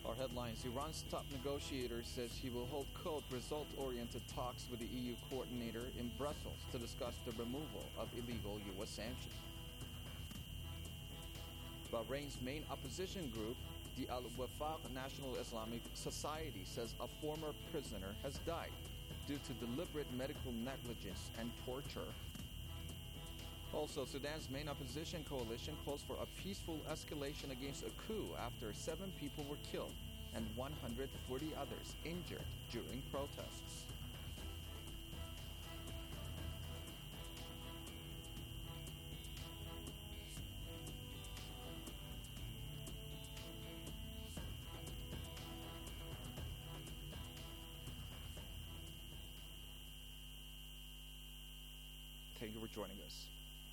Our headlines: Iran's top negotiator says he will hold result-oriented talks with the EU coordinator in Brussels to discuss the removal of illegal U.S. sanctions. Bahrain's main opposition group, the Al-Wafaq National Islamic Society, says a former prisoner has died due to deliberate medical negligence and torture. Also, Sudan's main opposition coalition calls for a peaceful escalation against a coup after 7 people were killed and 140 others injured during protests. Thank you for joining us.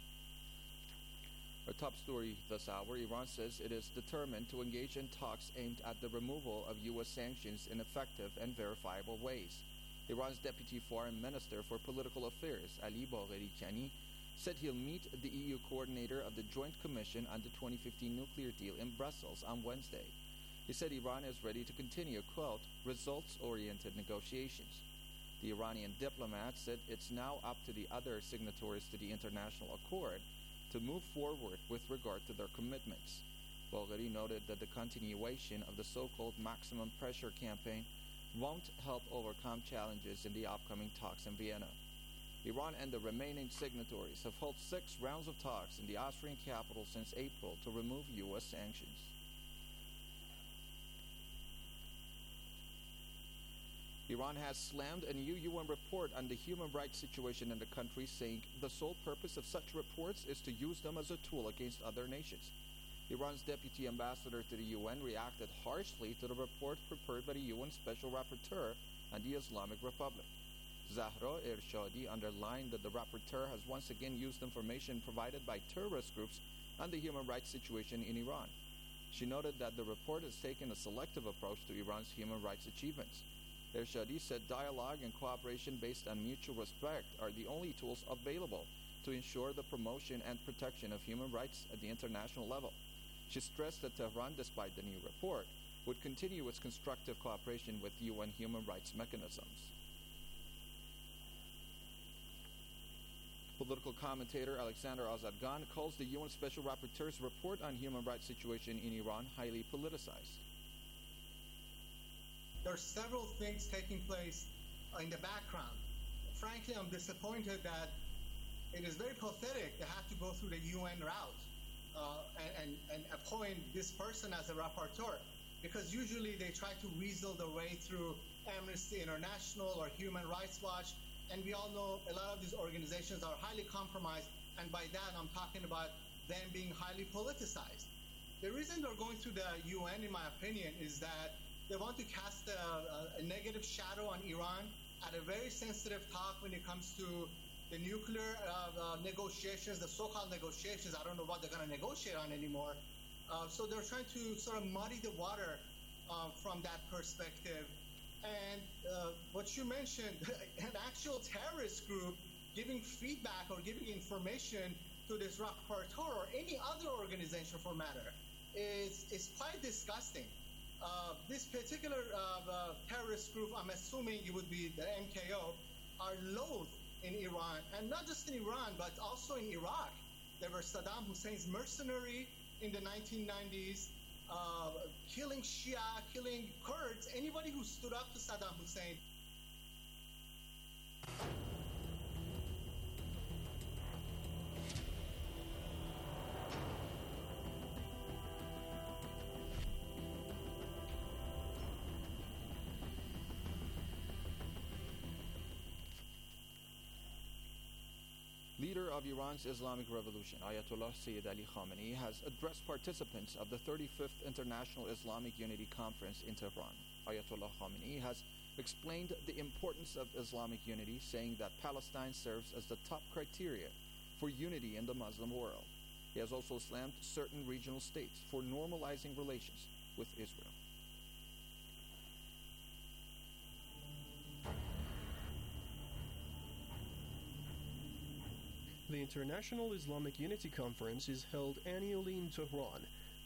Our top story this hour: Iran says it is determined to engage in talks aimed at the removal of U.S. sanctions in effective and verifiable ways. Iran's Deputy Foreign Minister for Political Affairs, Ali Bagheri-Kani, said he'll meet the EU coordinator of the Joint Commission on the 2015 nuclear deal in Brussels on Wednesday. He said Iran is ready to continue, quote, results-oriented negotiations. The Iranian diplomat said it's now up to the other signatories to the international accord to move forward with regard to their commitments. Bagheri noted that the continuation of the so-called maximum pressure campaign won't help overcome challenges in the upcoming talks in Vienna. Iran and the remaining signatories have held 6 rounds of talks in the Austrian capital since April to remove U.S. sanctions. Iran has slammed a new UN report on the human rights situation in the country, saying the sole purpose of such reports is to use them as a tool against other nations. Iran's deputy ambassador to the UN reacted harshly to the report prepared by the UN Special Rapporteur on the Islamic Republic. Zahra Ershadi underlined that the rapporteur has once again used information provided by terrorist groups on the human rights situation in Iran. She noted that the report has taken a selective approach to Iran's human rights achievements. Ershadi said dialogue and cooperation based on mutual respect are the only tools available to ensure the promotion and protection of human rights at the international level. She stressed that Tehran, despite the new report, would continue its constructive cooperation with UN human rights mechanisms. Political commentator Alexander Azadgan calls the UN Special Rapporteur's report on human rights situation in Iran highly politicized. There are several things taking place in the background. Frankly, I'm disappointed that it is very pathetic to have to go through the UN route and appoint this person as a rapporteur, because usually they try to weasel their way through Amnesty International or Human Rights Watch, and we all know a lot of these organizations are highly compromised, and by that I'm talking about them being highly politicized. The reason they're going through the UN, in my opinion, is that they want to cast a negative shadow on Iran at a very sensitive talk when it comes to the nuclear negotiations, the so-called negotiations. I don't know what they're going to negotiate on anymore. So they're trying to sort of muddy the water from that perspective. And what you mentioned, an actual terrorist group giving feedback or giving information to this rapporteur or any other organization for matter is quite disgusting. This particular terrorist group, I'm assuming it would be the MKO, are loathed in Iran, and not just in Iran, but also in Iraq. They were Saddam Hussein's mercenary in the 1990s, killing Shia, killing Kurds, anybody who stood up to Saddam Hussein. Leader of Iran's Islamic Revolution, Ayatollah Sayyid Ali Khamenei, has addressed participants of the 35th International Islamic Unity Conference in Tehran. Ayatollah Khamenei has explained the importance of Islamic unity, saying that Palestine serves as the top criteria for unity in the Muslim world. He has also slammed certain regional states for normalizing relations with Israel. The International Islamic Unity Conference is held annually in Tehran.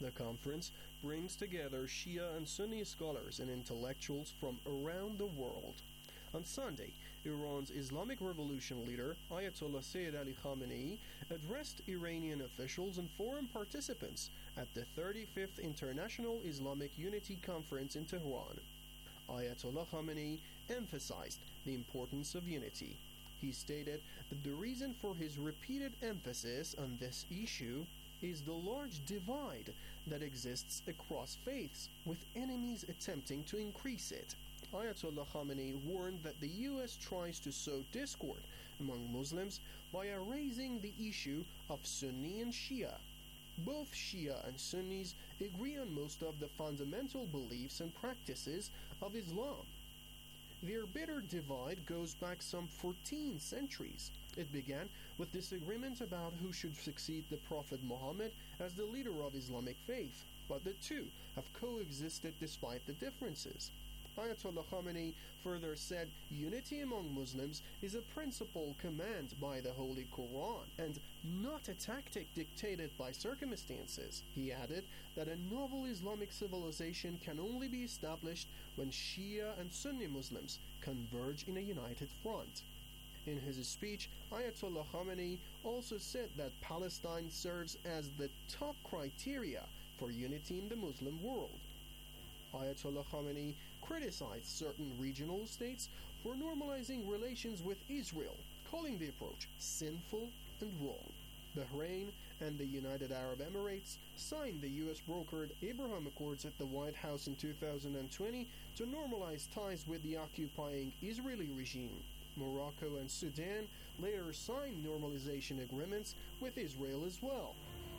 The conference brings together Shia and Sunni scholars and intellectuals from around the world. On Sunday, Iran's Islamic Revolution leader, Ayatollah Sayyid Ali Khamenei, addressed Iranian officials and foreign participants at the 35th International Islamic Unity Conference in Tehran. Ayatollah Khamenei emphasized the importance of unity. He stated that the reason for his repeated emphasis on this issue is the large divide that exists across faiths, with enemies attempting to increase it. Ayatollah Khamenei warned that the U.S. tries to sow discord among Muslims by raising the issue of Sunni and Shia. Both Shia and Sunnis agree on most of the fundamental beliefs and practices of Islam. Their bitter divide goes back some 14 centuries. It began with disagreements about who should succeed the Prophet Muhammad as the leader of Islamic faith, but the two have coexisted despite the differences. Ayatollah Khamenei further said unity among Muslims is a principle commanded by the Holy Quran and not a tactic dictated by circumstances. He added that a novel Islamic civilization can only be established when Shia and Sunni Muslims converge in a united front. In his speech, Ayatollah Khamenei also said that Palestine serves as the top criteria for unity in the Muslim world. Ayatollah Khamenei criticized certain regional states for normalizing relations with Israel, calling the approach sinful and wrong. Bahrain and the United Arab Emirates signed the U.S.-brokered Abraham Accords at the White House in 2020 to normalize ties with the occupying Israeli regime. Morocco and Sudan later signed normalization agreements with Israel as well.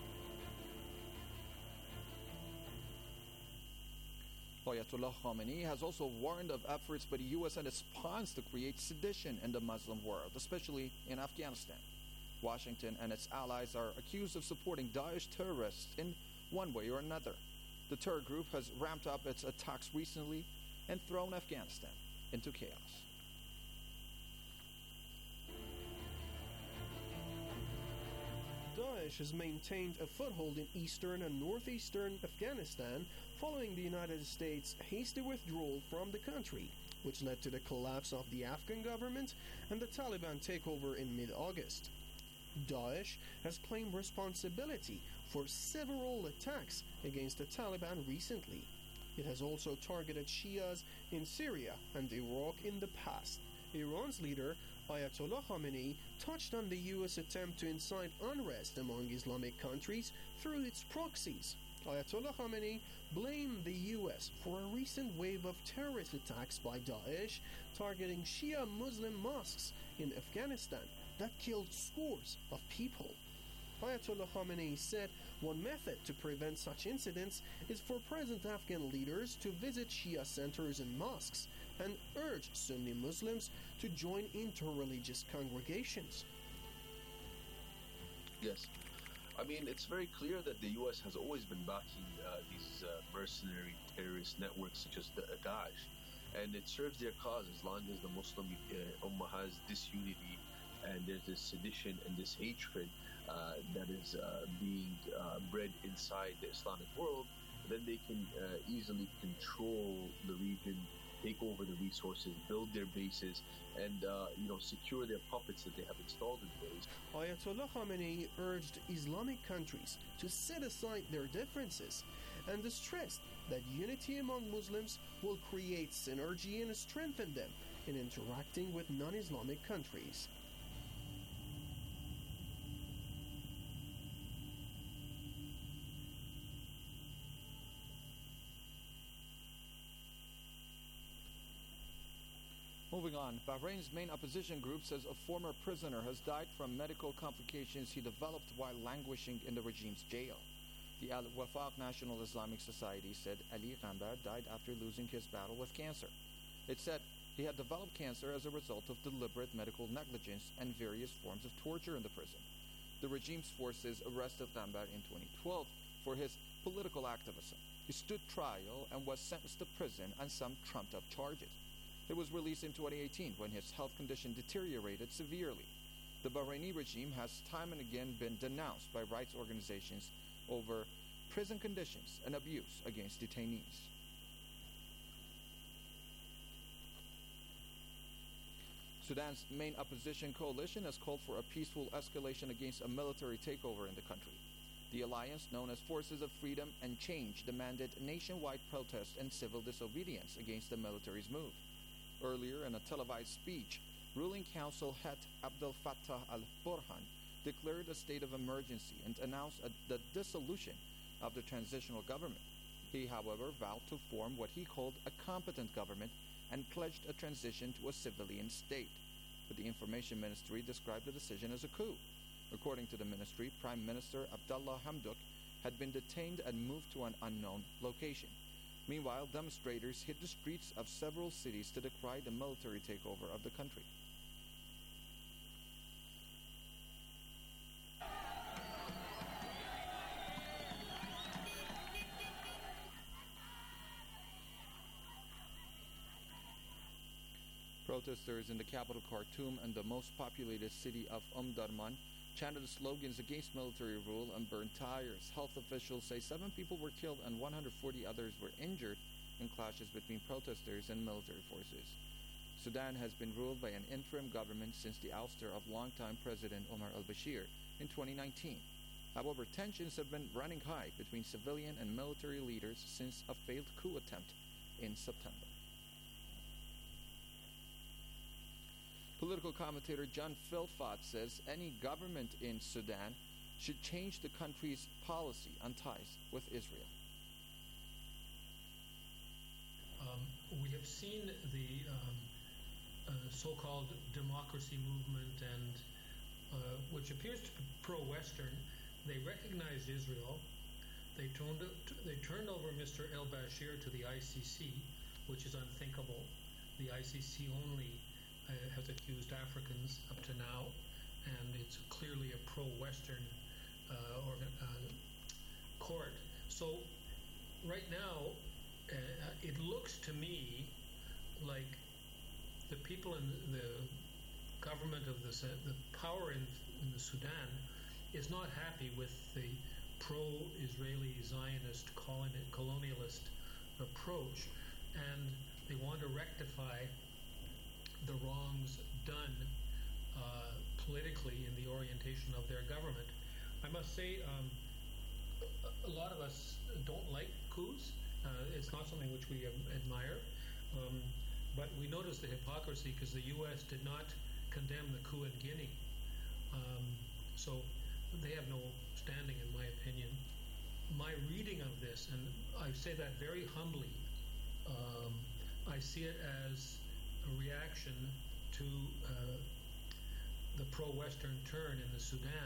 Ayatollah Khamenei has also warned of efforts by the U.S. and its pawns to create sedition in the Muslim world, especially in Afghanistan. Washington and its allies are accused of supporting Daesh terrorists in one way or another. The terror group has ramped up its attacks recently and thrown Afghanistan into chaos. Daesh has maintained a foothold in eastern and northeastern Afghanistan following the United States' hasty withdrawal from the country, which led to the collapse of the Afghan government and the Taliban takeover in mid-August. Daesh has claimed responsibility for several attacks against the Taliban recently. It has also targeted Shias in Syria and Iraq in the past. Iran's leader, Ayatollah Khamenei, touched on the U.S. attempt to incite unrest among Islamic countries through its proxies. Ayatollah Khamenei blamed the U.S. for a recent wave of terrorist attacks by Daesh targeting Shia Muslim mosques in Afghanistan that killed scores of people. Ayatollah Khamenei said one method to prevent such incidents is for present Afghan leaders to visit Shia centers and mosques and urge Sunni Muslims to join interreligious congregations. Yes. I mean, it's very clear that the U.S. has always been backing these mercenary terrorist networks such as Daesh, and it serves their cause as long as the Muslim Ummah has disunity and there's this sedition and this hatred that is being bred inside the Islamic world. Then they can easily control the region, take over the resources, build their bases, and secure their puppets that they have installed in place. Ayatollah Khamenei urged Islamic countries to set aside their differences and stressed that unity among Muslims will create synergy and strengthen them in interacting with non-Islamic countries. Moving on, Bahrain's main opposition group says a former prisoner has died from medical complications he developed while languishing in the regime's jail. The Al-Wafaq National Islamic Society said Ali Ghambar died after losing his battle with cancer. It said he had developed cancer as a result of deliberate medical negligence and various forms of torture in the prison. The regime's forces arrested Ghambar in 2012 for his political activism. He stood trial and was sentenced to prison on some trumped-up charges. He was released in 2018 when his health condition deteriorated severely. The Bahraini regime has time and again been denounced by rights organizations over prison conditions, and abuse against detainees. Sudan's main opposition coalition has called for a peaceful escalation against a military takeover in the country. The alliance, known as Forces of Freedom and Change, demanded nationwide protest and civil disobedience against the military's move. Earlier, in a televised speech, ruling council head Abdel Fattah al-Burhan declared a state of emergency and announced the dissolution of the transitional government. He, however, vowed to form what he called a competent government and pledged a transition to a civilian state. But the Information Ministry described the decision as a coup. According to the ministry, Prime Minister Abdallah Hamdok had been detained and moved to an unknown location. Meanwhile, demonstrators hit the streets of several cities to decry the military takeover of the country. Protesters in the capital Khartoum and the most populated city of Durman chanted slogans against military rule and burned tires. Health officials say 7 people were killed and 140 others were injured in clashes between protesters and military forces. Sudan has been ruled by an interim government since the ouster of longtime President Omar al-Bashir in 2019. However, tensions have been running high between civilian and military leaders since a failed coup attempt in September. Political commentator John Philpott says any government in Sudan should change the country's policy on ties with Israel. We have seen the so-called democracy movement, and which appears to be pro-Western. They recognized Israel. They turned over Mr. el-Bashir to the ICC, which is unthinkable. The ICC only has accused Africans up to now, and it's clearly a pro-Western court. So right now, it looks to me like the people in the government of the power in the Sudan is not happy with the pro-Israeli Zionist colonialist approach, and they want to rectify the wrongs done politically in the orientation of their government. I must say, a lot of us don't like coups. It's not something which we admire, but we notice the hypocrisy because the U.S. did not condemn the coup in Guinea. So they have no standing, in my opinion. My reading of this, and I say that very humbly, I see it as a reaction to the pro-Western turn in the Sudan.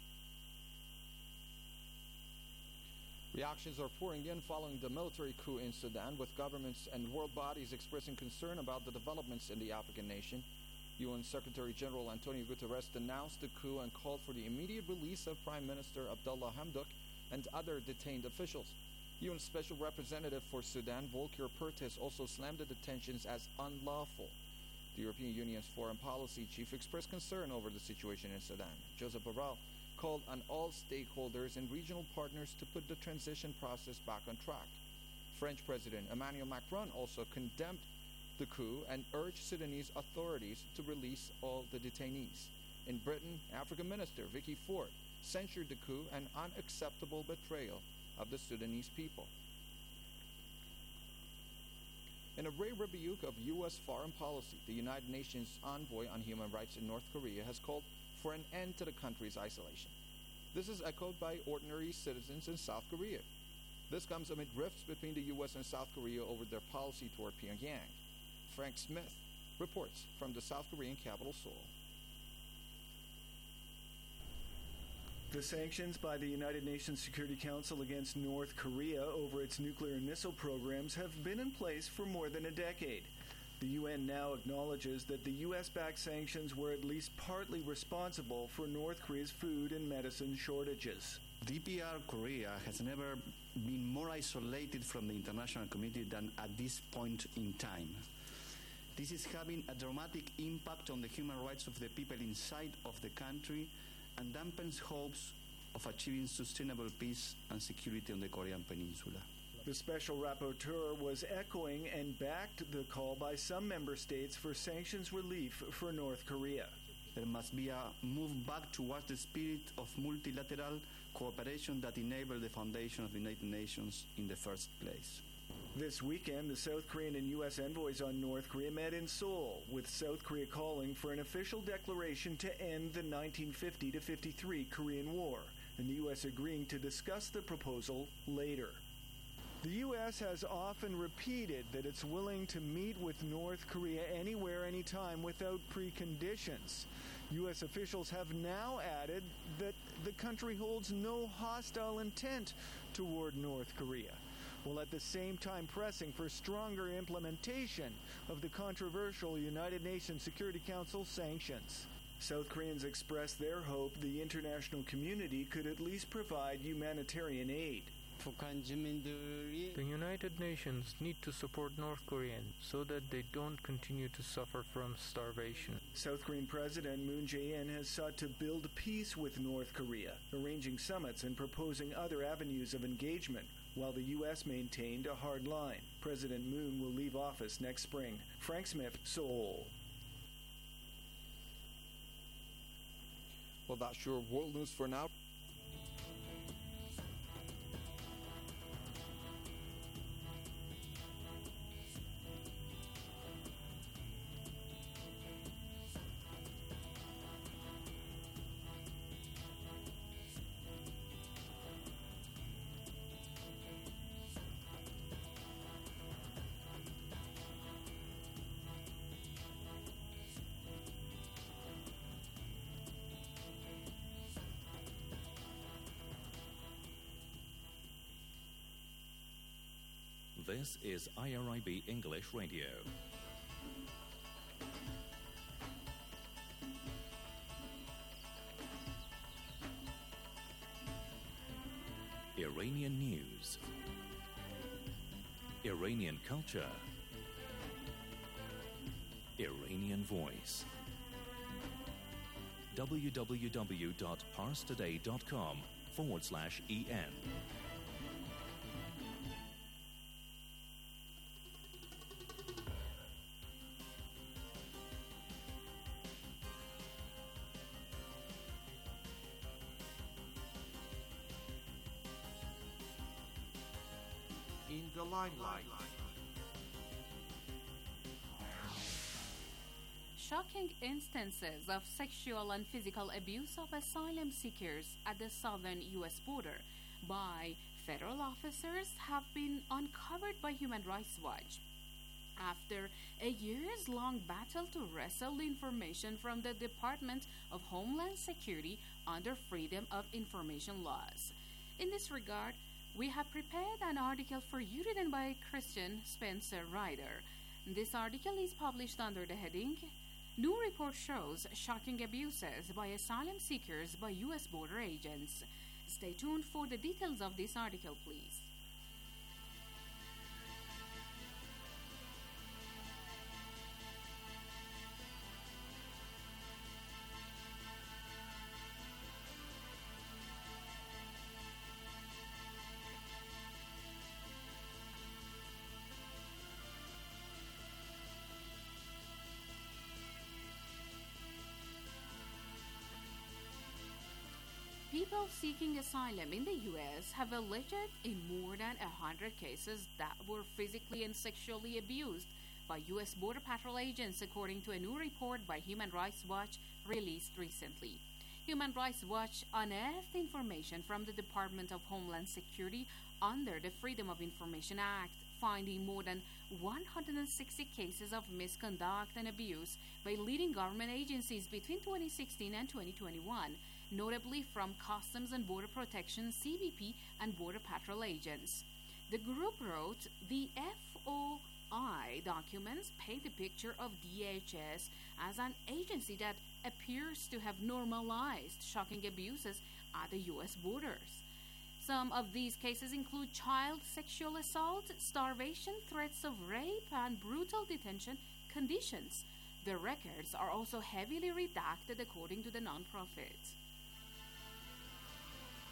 Reactions are pouring in following the military coup in Sudan, with governments and world bodies expressing concern about the developments in the African nation. UN Secretary General Antonio Guterres denounced the coup and called for the immediate release of Prime Minister Abdallah Hamdok and other detained officials. UN Special Representative for Sudan, Volker Perthes, also slammed the detentions as unlawful. The European Union's foreign policy chief expressed concern over the situation in Sudan. Joseph Borrell called on all stakeholders and regional partners to put the transition process back on track. French President Emmanuel Macron also condemned the coup and urged Sudanese authorities to release all the detainees. In Britain, African Minister Vicky Ford censured the coup an unacceptable betrayal of the Sudanese people. In a rare rebuke of U.S. foreign policy, the United Nations envoy on human rights in North Korea has called for an end to the country's isolation. This is echoed by ordinary citizens in South Korea. This comes amid rifts between the U.S. and South Korea over their policy toward Pyongyang. Frank Smith reports from the South Korean capital, Seoul. The sanctions by the United Nations Security Council against North Korea over its nuclear and missile programs have been in place for more than a decade. The UN now acknowledges that the U.S.-backed sanctions were at least partly responsible for North Korea's food and medicine shortages. DPR Korea has never been more isolated from the international community than at this point in time. This is having a dramatic impact on the human rights of the people inside of the country and dampens hopes of achieving sustainable peace and security on the Korean Peninsula. The special rapporteur was echoing and backed the call by some member states for sanctions relief for North Korea. There must be a move back towards the spirit of multilateral cooperation that enabled the foundation of the United Nations in the first place. This weekend, the South Korean and U.S. envoys on North Korea met in Seoul, with South Korea calling for an official declaration to end the 1950-53 Korean War, and the U.S. agreeing to discuss the proposal later. The U.S. has often repeated that it's willing to meet with North Korea anywhere, anytime, without preconditions. U.S. officials have now added that the country holds no hostile intent toward North Korea, while at the same time pressing for stronger implementation of the controversial United Nations Security Council sanctions. South Koreans expressed their hope the international community could at least provide humanitarian aid. The United Nations need to support North Koreans so that they don't continue to suffer from starvation. South Korean President Moon Jae-in has sought to build peace with North Korea, arranging summits and proposing other avenues of engagement, while the U.S. maintained a hard line. President Moon will leave office next spring. Frank Smith, Seoul. Well, that's your world news for now. This is IRIB English Radio. Iranian news, Iranian culture, Iranian voice. www.parstoday.com/EN. In the limelight. Shocking instances of sexual and physical abuse of asylum seekers at the southern U.S. border by federal officers have been uncovered by Human Rights Watch. After a years-long battle to wrestle information from the Department of Homeland Security under Freedom of Information laws. In this regard, we have prepared an article for you written by Christian Spencer Ryder. This article is published under the heading, New Report Shows Shocking Abuses by Asylum Seekers by U.S. Border Agents. Stay tuned for the details of this article, please. People seeking asylum in the U.S. have alleged in more than 100 cases that were physically and sexually abused by U.S. Border Patrol agents, according to a new report by Human Rights Watch released recently. Human Rights Watch unearthed information from the Department of Homeland Security under the Freedom of Information Act, finding more than 160 cases of misconduct and abuse by leading government agencies between 2016 and 2021, notably from Customs and Border Protection, CBP, and Border Patrol agents. The group wrote, the FOI documents paint a picture of DHS as an agency that appears to have normalized shocking abuses at the U.S. borders. Some of these cases include child sexual assault, starvation, threats of rape, and brutal detention conditions. The records are also heavily redacted, according to the nonprofit.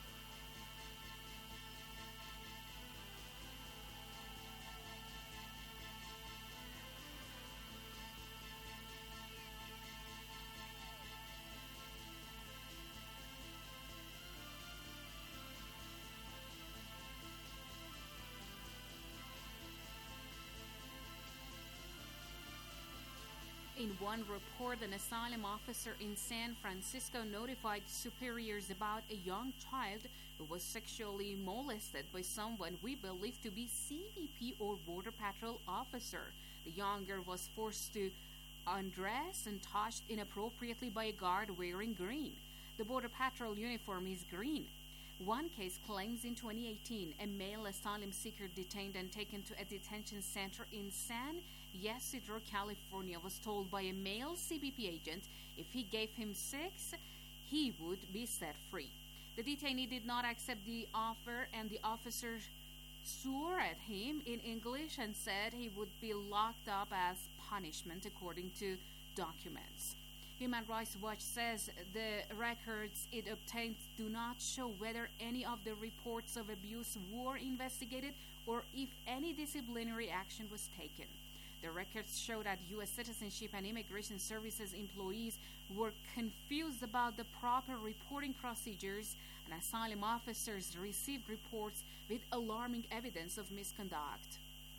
In one report, an asylum officer in San Francisco notified superiors about a young child who was sexually molested by someone we believe to be CBP or Border Patrol officer. The young girl was forced to undress and touched inappropriately by a guard wearing green. The Border Patrol uniform is green. One case claims in 2018 a male asylum seeker detained and taken to a detention center in San Ysidro, California, was told by a male CBP agent if he gave him sex, he would be set free. The detainee did not accept the offer, and the officer swore at him in English and said he would be locked up as punishment, according to documents. Human Rights Watch says the records it obtained do not show whether any of the reports of abuse were investigated or if any disciplinary action was taken. The records show that U.S. Citizenship and Immigration Services employees were confused about the proper reporting procedures, and asylum officers received reports with alarming evidence of misconduct.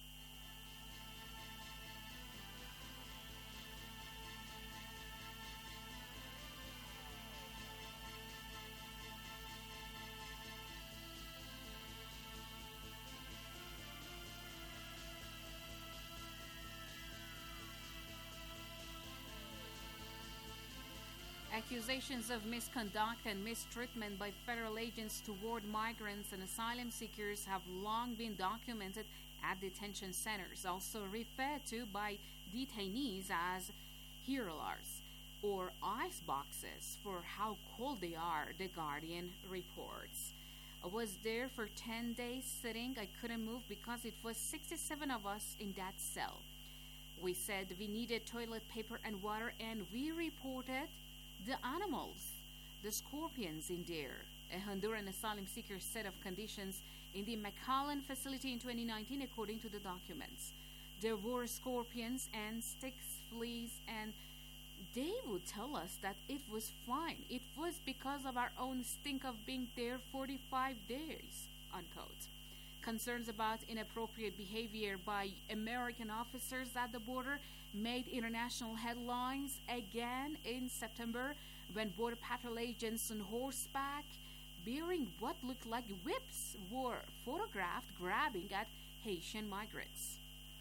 Accusations of misconduct and mistreatment by federal agents toward migrants and asylum seekers have long been documented at detention centers, also referred to by detainees as hurlers or ice boxes for how cold they are, The Guardian reports. I was there for 10 days sitting. I couldn't move because it was 67 of us in that cell. We said we needed toilet paper and water, and we reported the animals, the scorpions in there. A Honduran asylum seeker set of conditions in the McAllen facility in 2019, according to the documents. There were scorpions, ants, ticks, fleas, and they would tell us that it was fine. It was because of our own stink of being there 45 days, unquote. Concerns about inappropriate behavior by American officers at the border made international headlines again in September when Border Patrol agents on horseback bearing what looked like whips were photographed grabbing at Haitian migrants.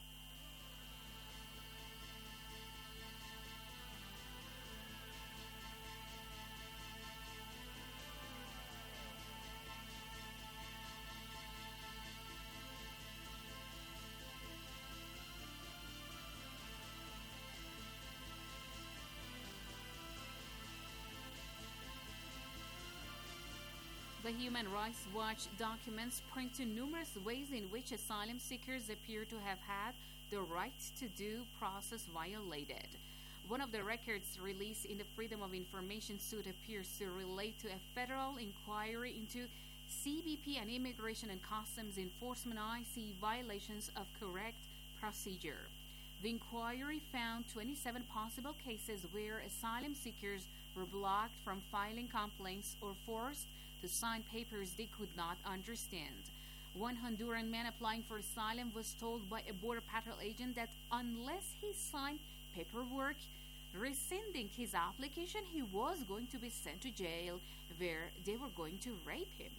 The Human Rights Watch documents point to numerous ways in which asylum seekers appear to have had the right to due process violated. One of the records released in the Freedom of Information suit appears to relate to a federal inquiry into CBP and Immigration and Customs Enforcement IC violations of correct procedure. The inquiry found 27 possible cases where asylum seekers were blocked from filing complaints or forced to sign papers they could not understand. One Honduran man applying for asylum was told by a Border Patrol agent that unless he signed paperwork rescinding his application, he was going to be sent to jail where they were going to rape him.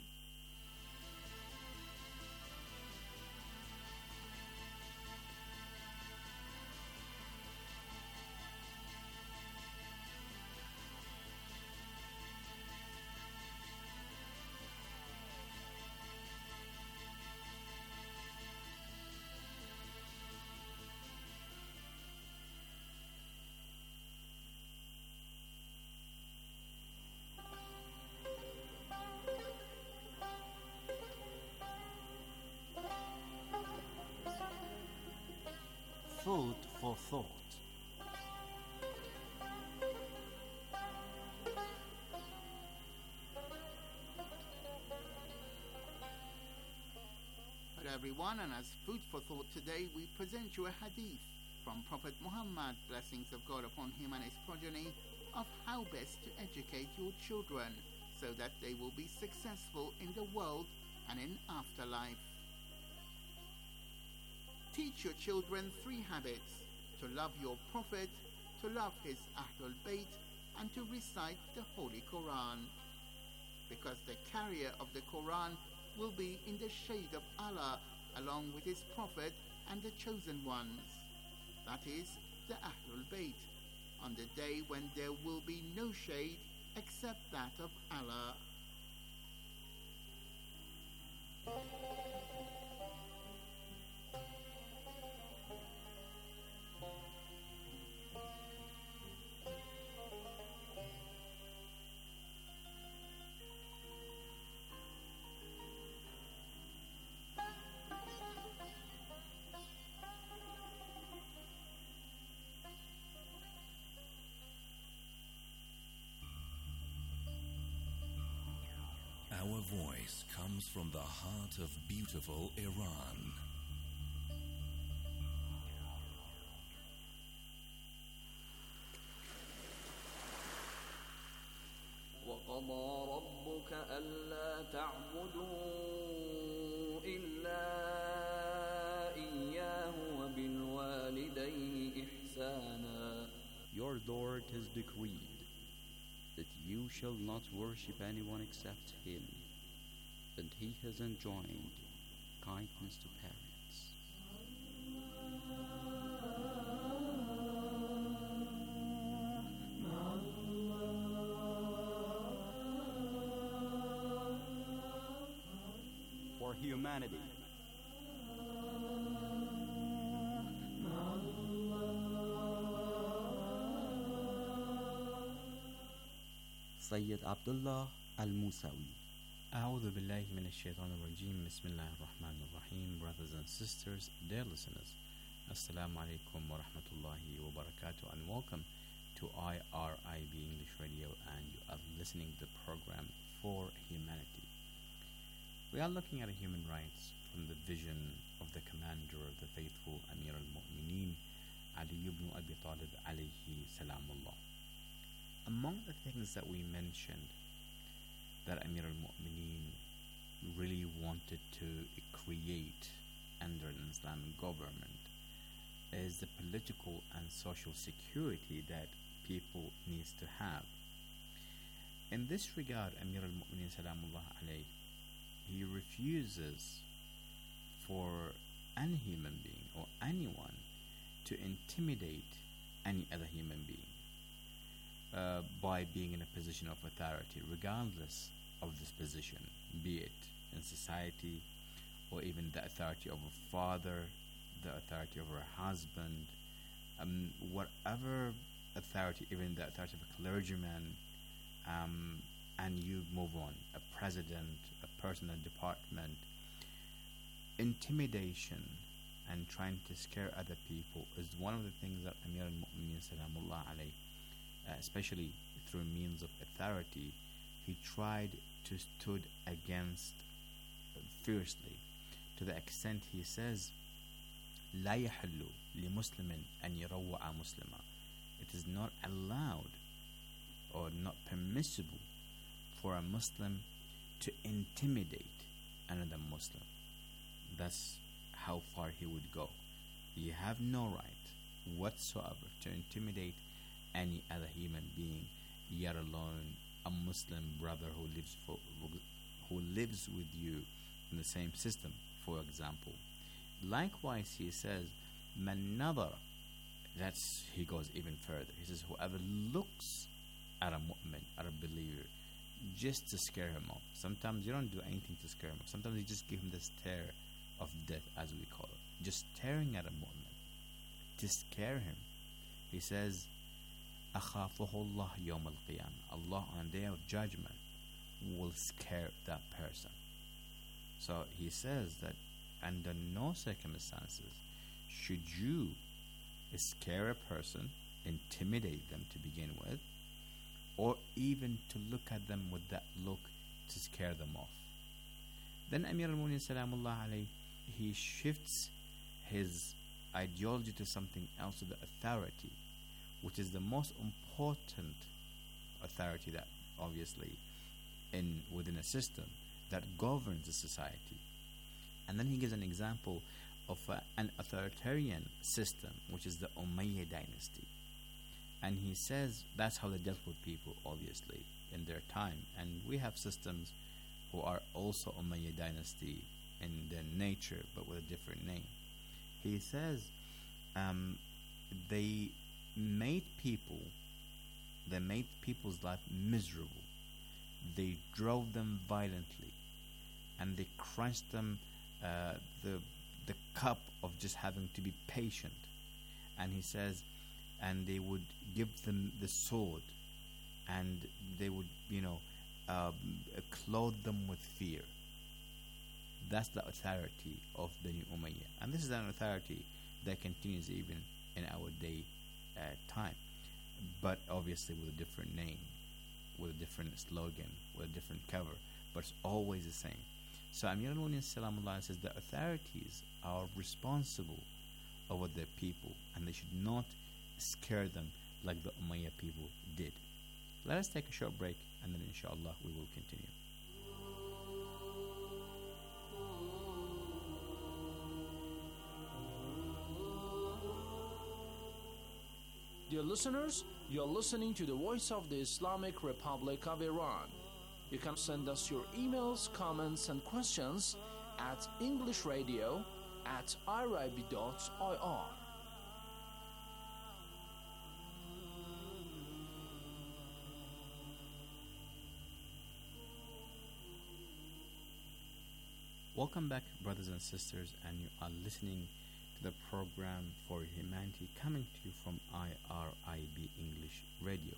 Food for thought. Hello everyone, and as food for thought today, we present you a hadith from Prophet Muhammad, blessings of God upon him and his progeny, of how best to educate your children so that they will be successful in the world and in afterlife. Teach your children 3 habits: to love your Prophet, to love his Ahlul Bayt and to recite the Holy Quran, because the carrier of the Quran will be in the shade of Allah along with his Prophet and the chosen ones, that is, the Ahlul Bayt, on the day when there will be no shade except that of Allah. Our voice comes from the heart of beautiful Iran. وقضى ربك ألا تعبدوا إلا إياه وبالوالدين إحسانا. Your Lord has decreed that you shall not worship anyone except Him, and He has enjoined kindness to parents. For humanity, Sayyid Abdullah Al-Musawi. أعوذ بالله من الشيطان الرجيم. بسم الله الرحمن الرحيم. Brothers and sisters, dear listeners, Assalamu alaikum wa rahmatullahi wa barakatuh, and welcome to IRIB English Radio, and you are listening to the program For Humanity. We are looking at human rights from the vision of the commander of the faithful, Amir al-Mu'mineen, Ali ibn Abi Talib alayhi salamullah. Among the things that we mentioned that Amir al-Mu'mineen really wanted to create under an Islamic government is the political and social security that people needs to have. In this regard, Amir al-Mu'mineen salamullah alayhi, he refuses for any human being or anyone to intimidate any other human being by being in a position of authority, regardless of this position, be it in society or even the authority of a father, the authority of a husband, whatever authority, even the authority of a clergyman, and you move on, a president, a person in a department. Intimidation and trying to scare other people is one of the things that Amir al-Mu'mineen salamullah alayhi, especially through means of authority, he tried to stood against fiercely, to the extent he says, لا يحل لمسلم أن يروع مسلما. It is not allowed or not permissible for a Muslim to intimidate another Muslim. That's how far he would go. You have no right whatsoever to intimidate any other human being, yet alone a Muslim brother who lives with you in the same system, for example. Likewise, he says, man nadara. He goes even further. He says, whoever looks at a mu'min, at a believer, just to scare him off. Sometimes you don't do anything to scare him off. Sometimes you just give him the stare of death, as we call it. Just staring at a mu'min to scare him. He says, أخافه الله يوم القيامة. Allah on the day of judgment will scare that person. So he says that under no circumstances should you scare a person, intimidate them to begin with, or even to look at them with that look to scare them off. Then Amir al-Mu'mineen salamullah alayhi, he shifts his ideology to something else, to the authority, which is the most important authority that obviously within a system that governs the society. And then he gives an example of an authoritarian system, which is the Umayyad dynasty. And he says that's how they dealt with people, obviously, in their time. And we have systems who are also Umayyad dynasty in their nature, but with a different name. He says they made people's life miserable. They drove them violently, and they crunched them the cup of just having to be patient. And he says, and they would give them the sword, and they would, clothe them with fear. That's the authority of Bani Umayyah, and this is an authority that continues even in our day time, but obviously with a different name, with a different slogan, with a different cover, but it's always the same. So Amir al-Mu'minin Salamullah says the authorities are responsible over their people, and they should not scare them like the Umayyad people did. Let us take a short break, and then inshallah we will continue. Dear listeners, you're listening to the Voice of the Islamic Republic of Iran. You can send us your emails, comments, and questions at englishradio@irib.ir. Welcome back, brothers and sisters, and you are listening to the program for humanity coming to you from IRIB English Radio.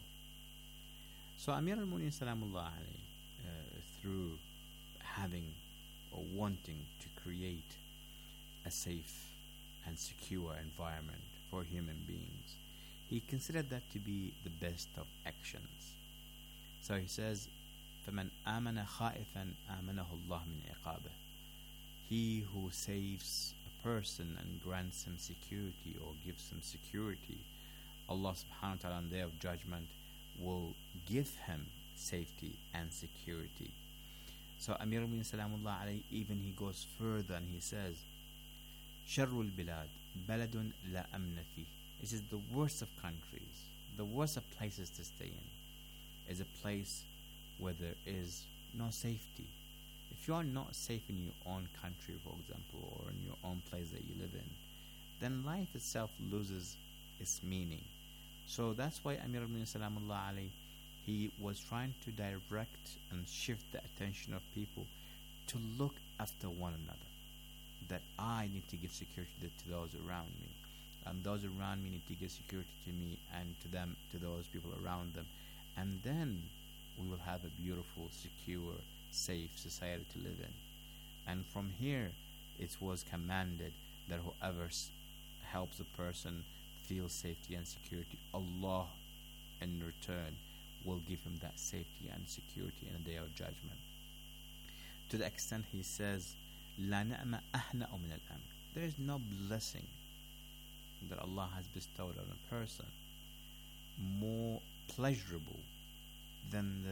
So Amir al-Mu'minin Salamullah alayhi, through having or wanting to create a safe and secure environment for human beings, he considered that to be the best of actions. So he says, فَمَنْ آمَنَ خَائِفًا آمَنَهُ اللَّهُ مِنْ عِقَابِهِ. He who saves a person and grants him security or gives him security, Allah subhanahu wa ta'ala on the day of judgment will give him safety and security. So Amir al-Mu'minin Salamullah alayhi, even he goes further and he says, شَرُّ الْبِلَادِ بَلَدٌ لَا أَمْنَ فِيهِ. He says the worst of countries, the worst of places to stay in, is a place where there is no safety. If you are not safe in your own country, for example, or in your own place that you live in, then life itself loses its meaning. So that's why Amir al-Mu'minin Salamullah alayhi, he was trying to direct and shift the attention of people to look after one another. That I need to give security to those around me, and those around me need to give security to me, and to them, to those people around them. And then we will have a beautiful, secure, safe society to live in. And from here it was commanded that whoever helps a person feel safety and security, Allah in return will give him that safety and security in the day of judgment. To the extent he says, لا نعم أهنأ من الأمن. There is no blessing that Allah has bestowed on a person more pleasurable than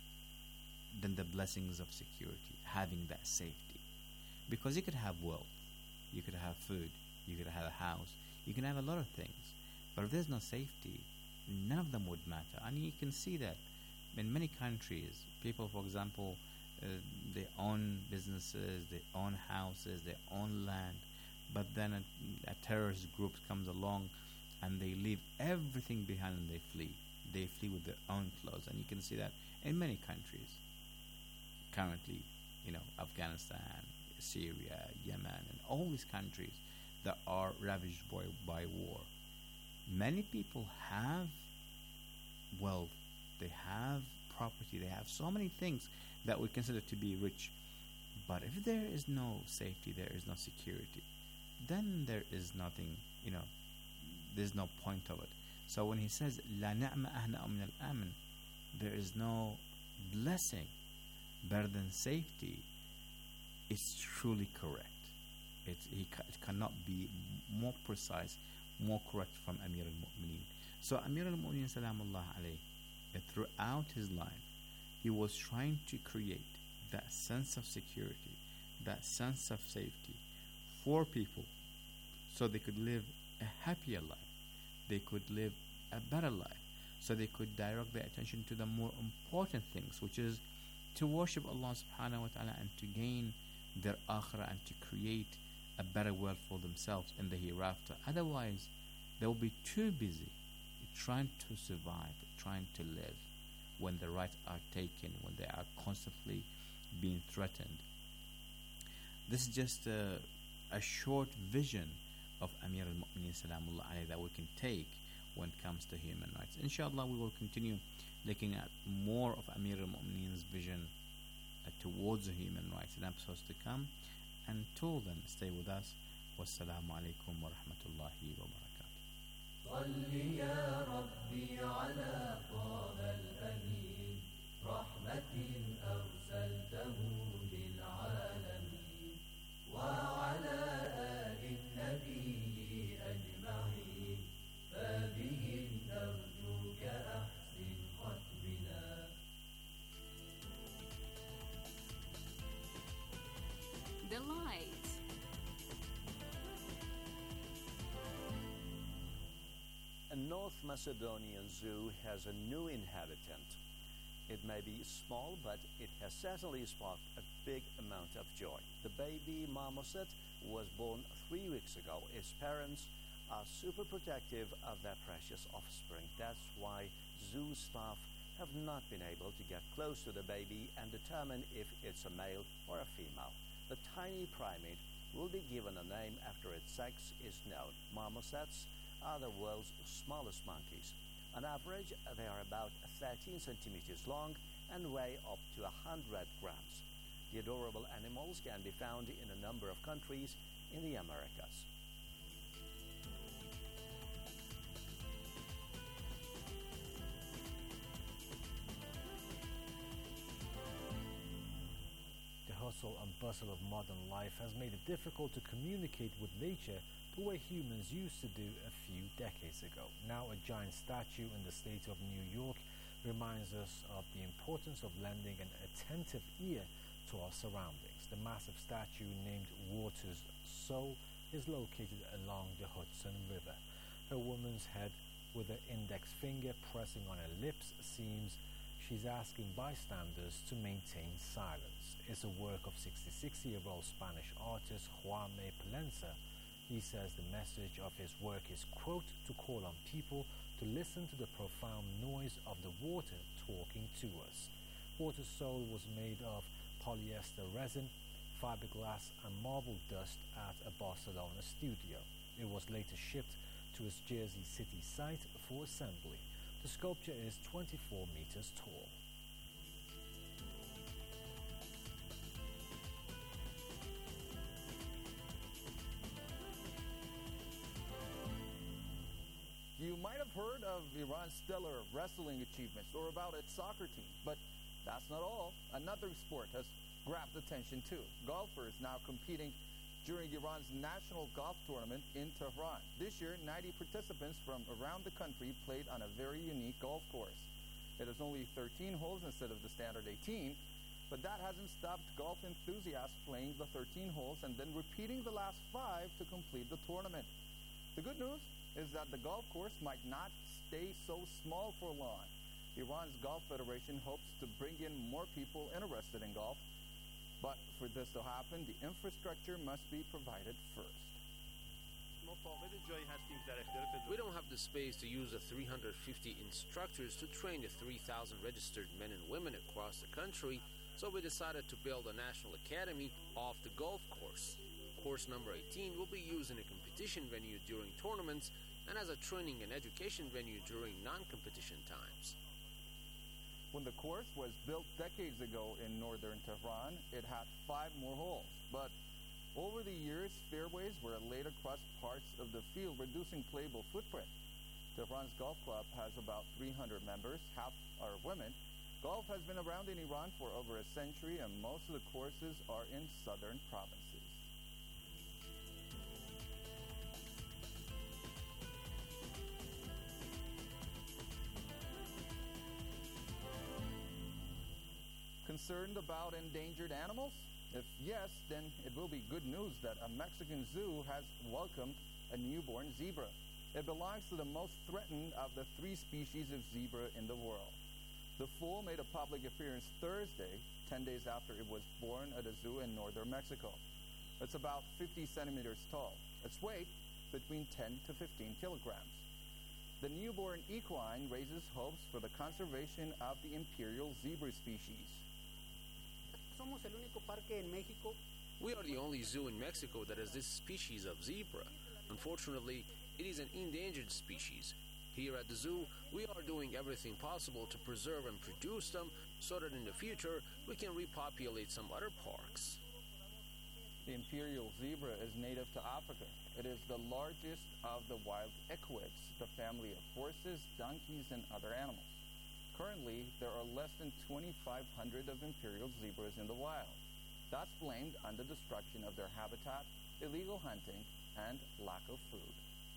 the blessings of security, having that safety. Because you could have wealth, you could have food, you could have a house, you can have a lot of things, but if there's no safety, none of them would matter. And you can see that in many countries, people, for example, they own businesses, they own houses, they own land, but then a terrorist group comes along and they leave everything behind and they flee. They flee with their own clothes, and you can see that in many countries currently, Afghanistan, Syria, Yemen, and all these countries that are ravaged by war. Many people have wealth, they have property, they have so many things that we consider to be rich. But if there is no safety, there is no security, then there is nothing, there's no point of it. So when he says, لا نعم أهنأ من الأمن, there is no blessing better than safety, it's truly correct. It cannot be more precise, more correct from Amir al-Mu'minin. So Amir al-Mu'minin Salamullah alayhi, throughout his life, he was trying to create that sense of security, that sense of safety for people, so they could live a happier life, they could live a better life, so they could direct their attention to the more important things, which is to worship Allah subhanahu wa ta'ala and to gain their akhirah and to create a better world for themselves in the hereafter. Otherwise, they will be too busy trying to survive, trying to live, when the rights are taken, when they are constantly being threatened. This is just a short vision of Amir al-Mu'mineen Salamullah alayhi that we can take when it comes to human rights. Inshallah, we will continue looking at more of Amir al-Mu'mineen's vision towards the human rights in episodes to come. Until then, stay with us. Wassalamu alaikum wa rahmatullahi wa barakatuh. صل يا ربي على طه الأمين رحمة أرسلته للعالمين وعلى آل النبي أجمعين فبهم نرجوك أحسن ختمنا. The light. A North Macedonian zoo has a new inhabitant. It may be small, but it has certainly sparked a big amount of joy. The baby marmoset was born 3 weeks ago. Its parents are super protective of their precious offspring. That's why zoo staff have not been able to get close to the baby and determine if it's a male or a female. The tiny primate will be given a name after its sex is known. Marmosets are the world's smallest monkeys. On average, they are about 13 centimeters long and weigh up to 100 grams. The adorable animals can be found in a number of countries in the Americas. The hustle and bustle of modern life has made it difficult to communicate with nature the way humans used to do a few decades ago. Now a giant statue in the state of New York reminds us of the importance of lending an attentive ear to our surroundings. The massive statue named Water's Soul is located along the Hudson River. A woman's head with her index finger pressing on her lips seems she's asking bystanders to maintain silence. It's a work of 66-year-old Spanish artist Jaume Palencia. He says the message of his work is, quote, to call on people to listen to the profound noise of the water talking to us. Water's Soul was made of polyester resin, fiberglass and marble dust at a Barcelona studio. It was later shipped to its Jersey City site for assembly. The sculpture is 24 meters tall. You might have heard of Iran's stellar wrestling achievements or about its soccer team, but that's not all. Another sport has grabbed attention too. Golfers now competing during Iran's national golf tournament in Tehran. This year, 90 participants from around the country played on a very unique golf course. It has only 13 holes instead of the standard 18, but that hasn't stopped golf enthusiasts playing the 13 holes and then repeating the last 5 to complete the tournament. The good news is that the golf course might not stay so small for long. Iran's Golf Federation hopes to bring in more people interested in golf, but for this to happen, the infrastructure must be provided first. We don't have the space to use the 350 instructors to train the 3,000 registered men and women across the country, so we decided to build a national academy off the golf course. Course number 18 will be used in a competition venue during tournaments and as a training and education venue during non-competition times. When the course was built decades ago in northern Tehran, it had 5 more holes. But over the years, fairways were laid across parts of the field, reducing playable footprint. Tehran's golf club has about 300 members, half are women. Golf has been around in Iran for over a century, and most of the courses are in southern provinces. Concerned about endangered animals? If yes, then it will be good news that a Mexican zoo has welcomed a newborn zebra. It belongs to the most threatened of the 3 species of zebra in the world. The foal made a public appearance Thursday, 10 days after it was born at a zoo in northern Mexico. It's about 50 centimeters tall. Its weight, between 10 to 15 kilograms. The newborn equine raises hopes for the conservation of the imperial zebra species. Somos el único parque en México. We are the only zoo in Mexico that has this species of zebra. Unfortunately, it is an endangered species. Here at the zoo, we are doing everything possible to preserve and produce them so that in the future we can repopulate some other parks. The imperial zebra is native to Africa. It is the largest of the wild equids, the family of horses, donkeys, and other animals. Currently, there are less than 2,500 of imperial zebras in the wild. That's blamed on the destruction of their habitat, illegal hunting, and lack of food.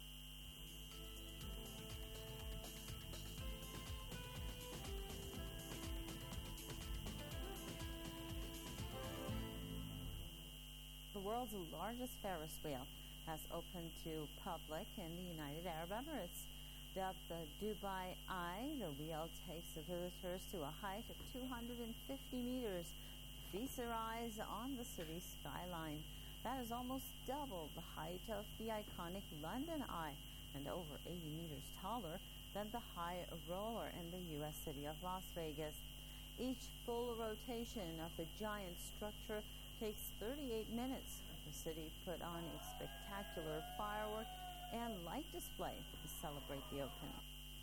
The world's largest Ferris wheel has opened to public in the United Arab Emirates. Dubbed the Dubai Eye, the wheel takes the visitors to a height of 250 meters, feast their eyes on the city's skyline. That is almost double the height of the iconic London Eye and over 80 meters taller than the High Roller in the U.S. city of Las Vegas. Each full rotation of the giant structure takes 38 minutes. The city put on a spectacular firework and light display to celebrate the opening.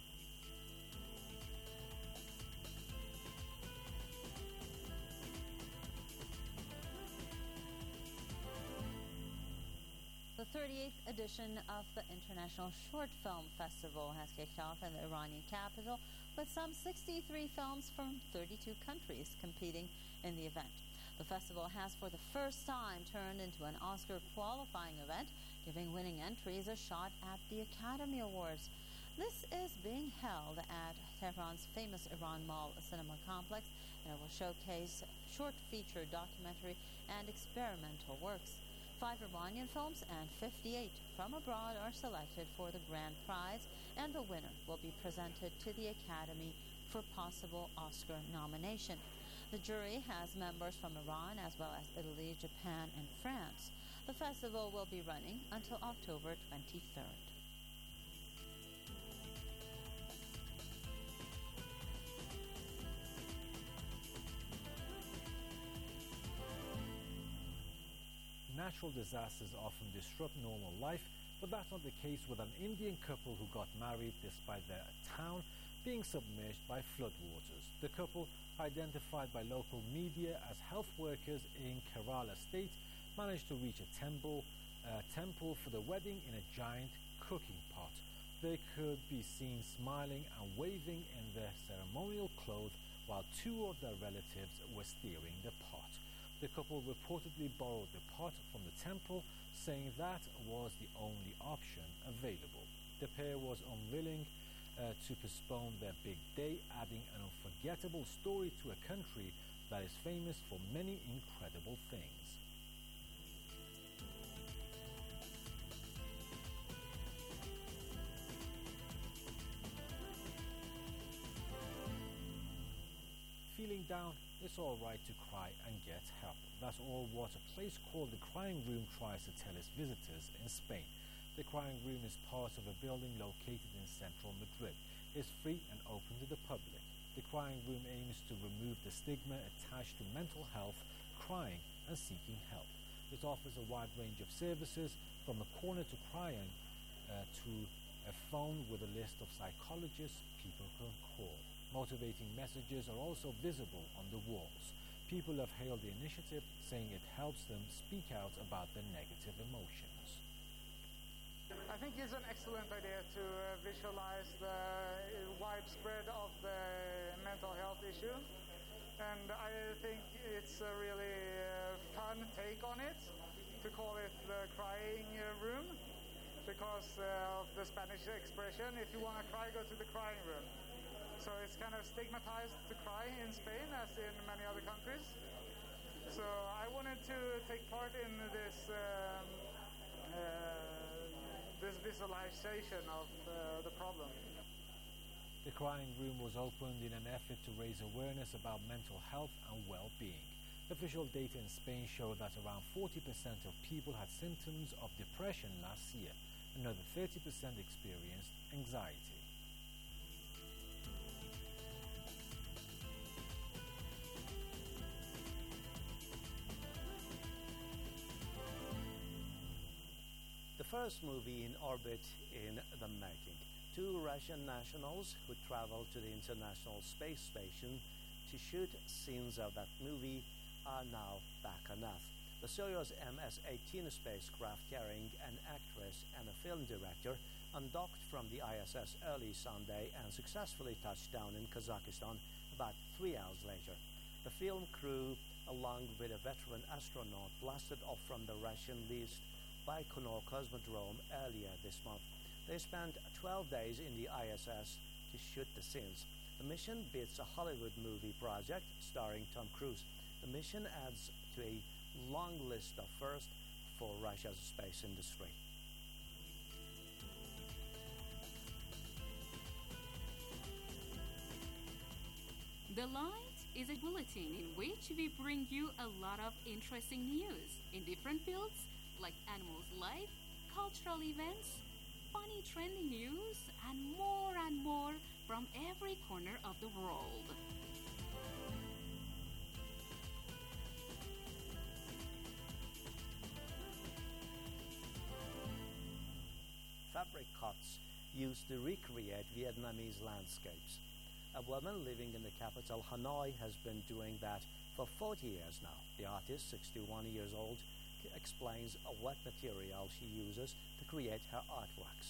The 38th edition of the International Short Film Festival has kicked off in the Iranian capital, with some 63 films from 32 countries competing in the event. The festival has for the first time turned into an Oscar qualifying event, giving winning entries a shot at the Academy Awards. This is being held at Tehran's famous Iran Mall Cinema Complex, and it will showcase short feature, documentary, and experimental works. 5 Iranian films and 58 from abroad are selected for the grand prize, and the winner will be presented to the Academy for possible Oscar nomination. The jury has members from Iran as well as Italy, Japan, and France. The festival will be running until October 23rd. Natural disasters often disrupt normal life, but that's not the case with an Indian couple who got married despite their town being submerged by floodwaters. The couple, identified by local media as health workers in Kerala state, managed to reach a temple for the wedding in a giant cooking pot. They could be seen smiling and waving in their ceremonial clothes while 2 of their relatives were steering the pot. The couple reportedly borrowed the pot from the temple, saying that was the only option available. The pair was unwilling to postpone their big day, adding an unforgettable story to a country that is famous for many incredible things. Feeling down, it's all right to cry and get help. That's all what a place called the Crying Room tries to tell its visitors in Spain. The Crying Room is part of a building located in central Madrid. It's free and open to the public. The Crying Room aims to remove the stigma attached to mental health, crying, and seeking help. It offers a wide range of services, from a corner to crying to a phone with a list of psychologists people can call. Motivating messages are also visible on the walls. People have hailed the initiative, saying it helps them speak out about their negative emotions. I think it's an excellent idea to visualize the widespread of the mental health issue, and I think it's a really fun take on it to call it the Crying Room, because of the Spanish expression, if you want to cry, go to the crying room. So it's kind of stigmatized to cry in Spain as in many other countries. So I wanted to take part in this this visualization of the problem. The Crying Room was opened in an effort to raise awareness about mental health and well-being. Official data in Spain showed that around 40% of people had symptoms of depression last year. Another 30% experienced anxiety. The first movie in orbit in the making. Two Russian nationals who traveled to the International Space Station to shoot scenes of that movie are now back on Earth. The Soyuz MS-18 spacecraft carrying an actress and a film director undocked from the ISS early Sunday and successfully touched down in Kazakhstan about 3 hours later. The film crew, along with a veteran astronaut, blasted off from the Russian-leased Baikonur Cosmodrome earlier this month. They spent 12 days in the ISS to shoot the scenes. The mission beats a Hollywood movie project starring Tom Cruise. The mission adds to a long list of firsts for Russia's space industry. The Light is a bulletin in which we bring you a lot of interesting news in different fields like animals' life, cultural events, funny trending news, and more from every corner of the world. Fabric cuts used to recreate Vietnamese landscapes. A woman living in the capital, Hanoi, has been doing that for 40 years now. The artist, 61 years old, explains what material she uses to create her artworks.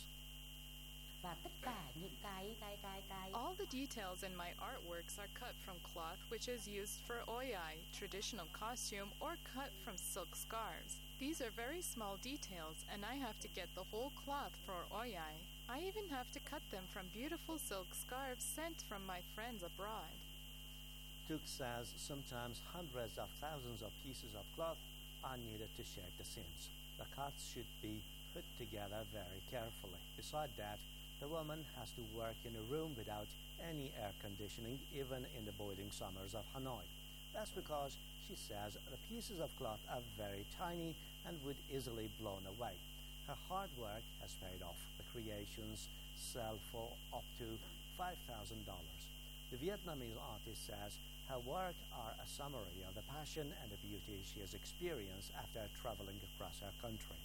All the details in my artworks are cut from cloth which is used for oyai, traditional costume, or cut from silk scarves. These are very small details, and I have to get the whole cloth for oyai. I even have to cut them from beautiful silk scarves sent from my friends abroad. Tuk says sometimes hundreds of thousands of pieces of cloth are needed to shape the scenes. The cuts should be put together very carefully. Besides that, the woman has to work in a room without any air conditioning, even in the boiling summers of Hanoi. That's because, she says, the pieces of cloth are very tiny and would easily blown away. Her hard work has paid off. The creations sell for up to $5,000. The Vietnamese artist says her work are a summary of the passion and the beauty she has experienced after traveling across her country.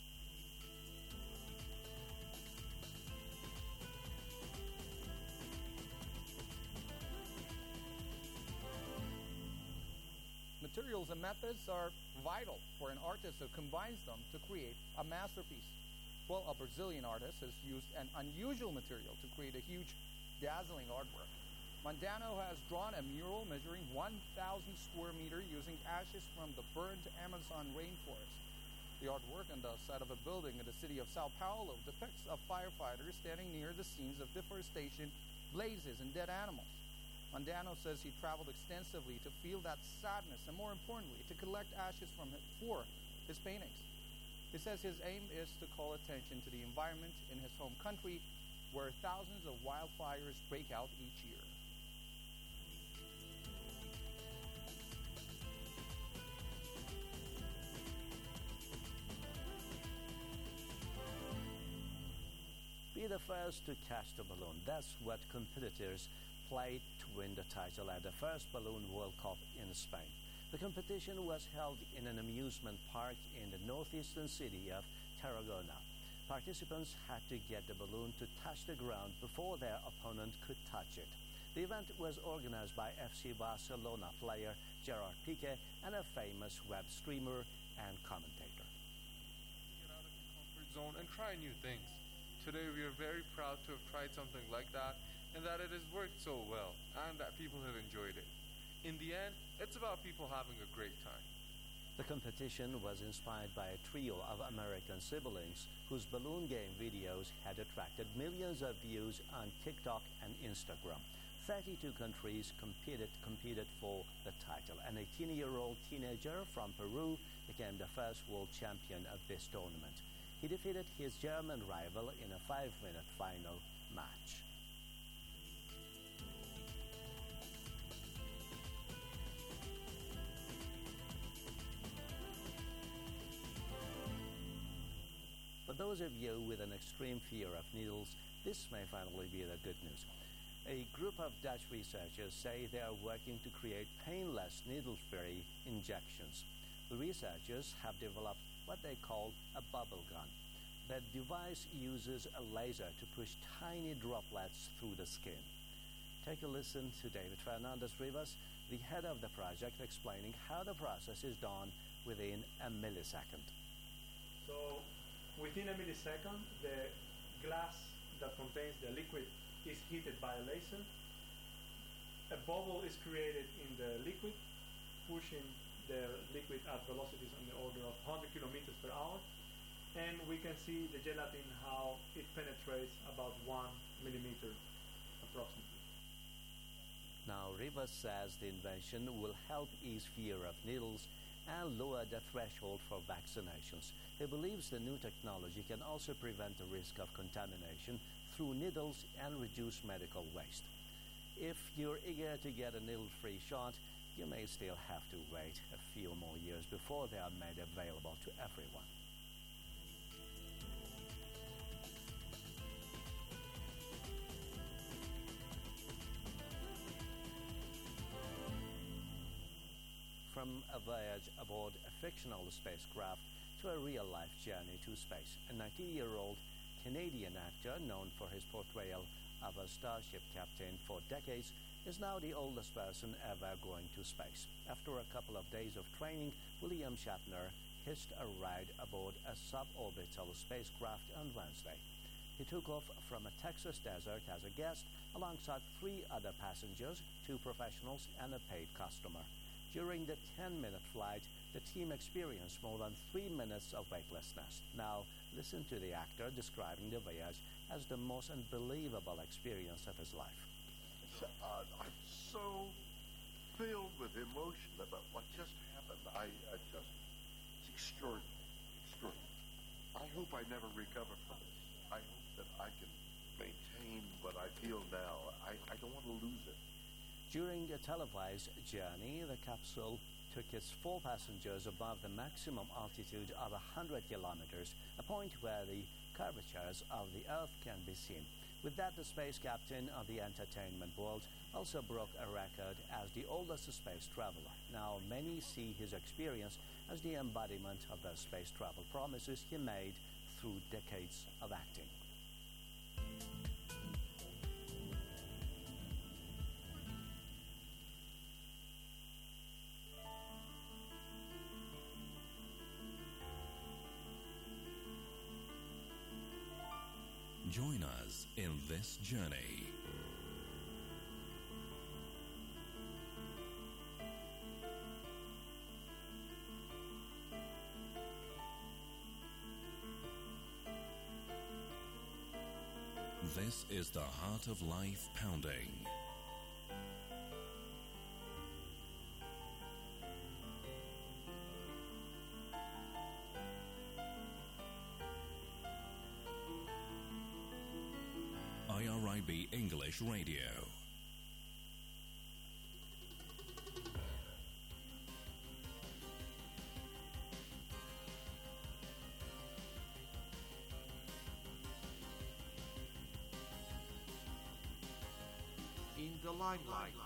Materials and methods are vital for an artist who combines them to create a masterpiece. Well, a Brazilian artist has used an unusual material to create a huge, dazzling artwork. Mondano has drawn a mural measuring 1,000 square meters using ashes from the burned Amazon rainforest. The artwork on the side of a building in the city of Sao Paulo depicts a firefighter standing near the scenes of deforestation, blazes, and dead animals. Mondano says he traveled extensively to feel that sadness and, more importantly, to collect ashes for his paintings. He says his aim is to call attention to the environment in his home country, where thousands of wildfires break out each year. Be the first to catch the balloon. That's what competitors played to win the title at the first Balloon World Cup in Spain. The competition was held in an amusement park in the northeastern city of Tarragona. Participants had to get the balloon to touch the ground before their opponent could touch it. The event was organized by FC Barcelona player Gerard Piqué and a famous web streamer and commentator. Get out of your comfort zone and try new things. Today we are very proud to have tried something like that, and that it has worked so well, and that people have enjoyed it. In the end, it's about people having a great time. The competition was inspired by a trio of American siblings whose balloon game videos had attracted millions of views on TikTok and Instagram. 32 countries competed for the title. An 18-year-old teenager from Peru became the first world champion of this tournament. he defeated his German rival in a 5-minute final match. For those of you with an extreme fear of needles, this may finally be the good news. A group of Dutch researchers say they are working to create painless needle-free injections. The researchers have developed what they call a bubble gun. The device uses a laser to push tiny droplets through the skin. Take a listen to David Fernandez Rivas, the head of the project, explaining how the process is done within a millisecond. So, within a millisecond, the glass that contains the liquid is heated by a laser. A bubble is created in the liquid, pushing the liquid at velocities on the order of 100 kilometers per hour. And we can see the gelatin, how it penetrates about 1 millimeter approximately. Now, Rivas says the invention will help ease fear of needles and lower the threshold for vaccinations. He believes the new technology can also prevent the risk of contamination through needles and reduce medical waste. If you're eager to get a needle-free shot, you may still have to wait a few more years before they are made available to everyone. From a voyage aboard a fictional spacecraft to a real-life journey to space, a 90-year-old Canadian actor known for his portrayal of a starship captain for decades is now the oldest person ever going to space. After a couple of days of training, William Shatner hitched a ride aboard a suborbital spacecraft on Wednesday. He took off from a Texas desert as a guest alongside 3 other passengers, 2 professionals and a paid customer. During the 10-minute flight, the team experienced more than 3 minutes of weightlessness. Now, listen to the actor describing the voyage as the most unbelievable experience of his life. I'm so filled with emotion about what just happened. It's extraordinary. I hope I never recover from this. I hope that I can maintain what I feel now. I don't want to lose it. During a televised journey, the capsule took its 4 passengers above the maximum altitude of 100 kilometers, a point where the curvatures of the Earth can be seen. With that, the space captain of the entertainment world also broke a record as the oldest space traveler. Now, many see his experience as the embodiment of the space travel promises he made through decades of acting. Join us in this journey. This is the Heart of Life Pounding. IRIB English Radio. In the limelight.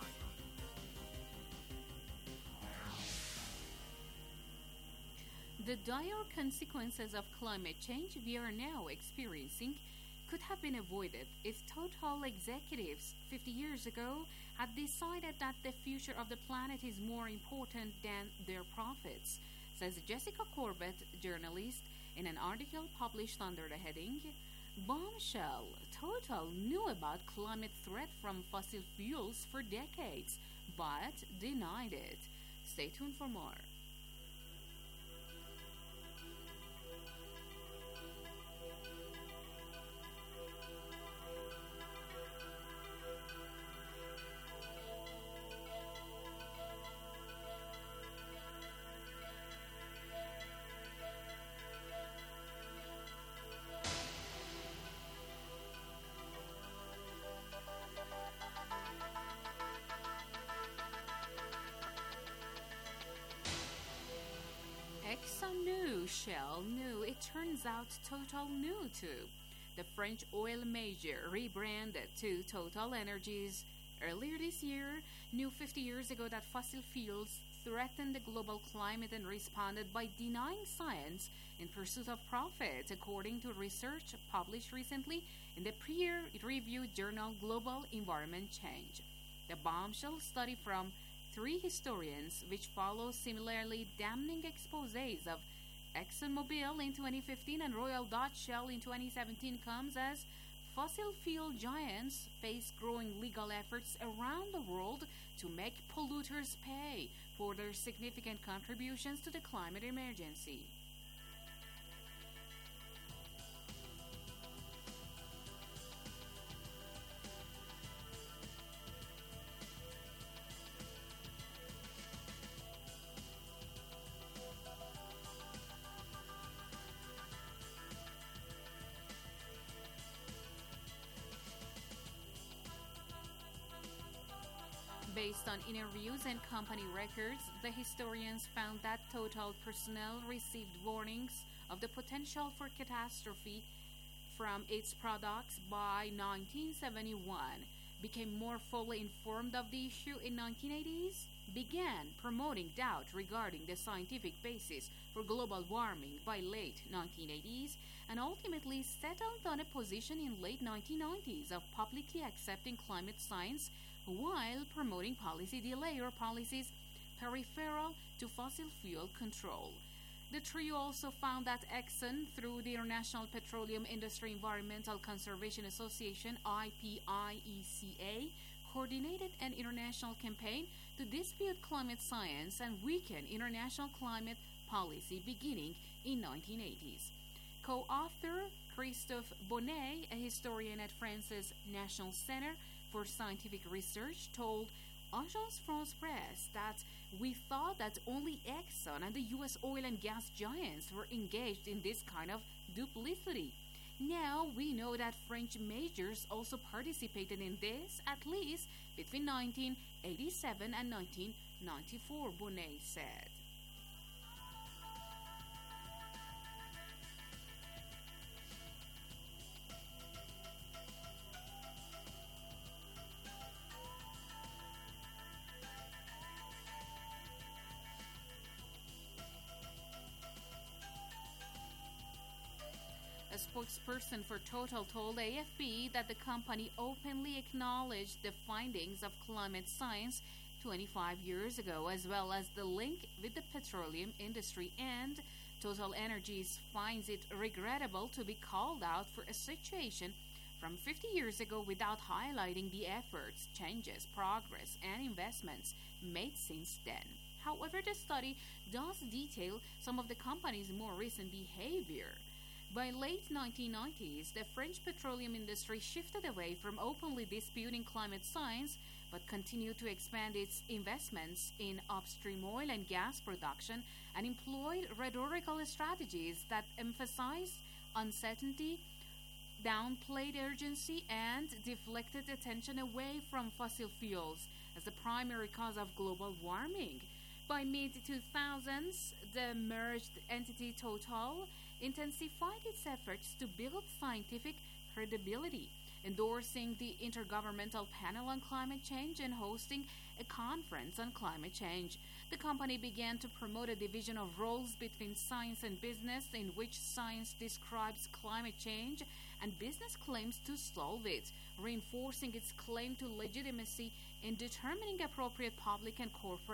The dire consequences of climate change we are now experiencing could have been avoided if Total executives 50 years ago had decided that the future of the planet is more important than their profits, says Jessica Corbett, journalist, in an article published under the heading, Bombshell: Total knew about climate threat from fossil fuels for decades, but denied it. Stay tuned for more. Shell knew, it turns out Total knew too. The French oil major rebranded to Total Energies earlier this year, knew 50 years ago that fossil fuels threatened the global climate and responded by denying science in pursuit of profit, according to research published recently in the peer-reviewed journal Global Environment Change. The bombshell study from 3 historians, which follows similarly damning exposés of ExxonMobil in 2015 and Royal Dutch Shell in 2017, comes as fossil fuel giants face growing legal efforts around the world to make polluters pay for their significant contributions to the climate emergency. Based on interviews and company records, the historians found that Total personnel received warnings of the potential for catastrophe from its products by 1971, became more fully informed of the issue in 1980s, began promoting doubt regarding the scientific basis for global warming by late 1980s, and ultimately settled on a position in late 1990s of publicly accepting climate science while promoting policy delay or policies peripheral to fossil fuel control. The trio also found that Exxon, through the International Petroleum Industry Environmental Conservation Association, IPIECA, coordinated an international campaign to dispute climate science and weaken international climate policy beginning in 1980s. Co-author Christophe Bonnet, a historian at France's National Center for Scientific Research, told Agence France Presse that we thought that only Exxon and the U.S. oil and gas giants were engaged in this kind of duplicity. Now we know that French majors also participated in this, at least between 1987 and 1994, Bonnet said. A spokesperson for Total told AFP that the company openly acknowledged the findings of climate science 25 years ago, as well as the link with the petroleum industry, and Total Energies finds it regrettable to be called out for a situation from 50 years ago without highlighting the efforts, changes, progress, and investments made since then. However, the study does detail some of the company's more recent behavior. By late 1990s, the French petroleum industry shifted away from openly disputing climate science, but continued to expand its investments in upstream oil and gas production and employed rhetorical strategies that emphasized uncertainty, downplayed urgency, and deflected attention away from fossil fuels as the primary cause of global warming. By mid-2000s, the merged entity Total intensified its efforts to build scientific credibility, endorsing the Intergovernmental Panel on Climate Change and hosting a conference on climate change. The company began to promote a division of roles between science and business, in which science describes climate change and business claims to solve it, reinforcing its claim to legitimacy in determining appropriate public and corporate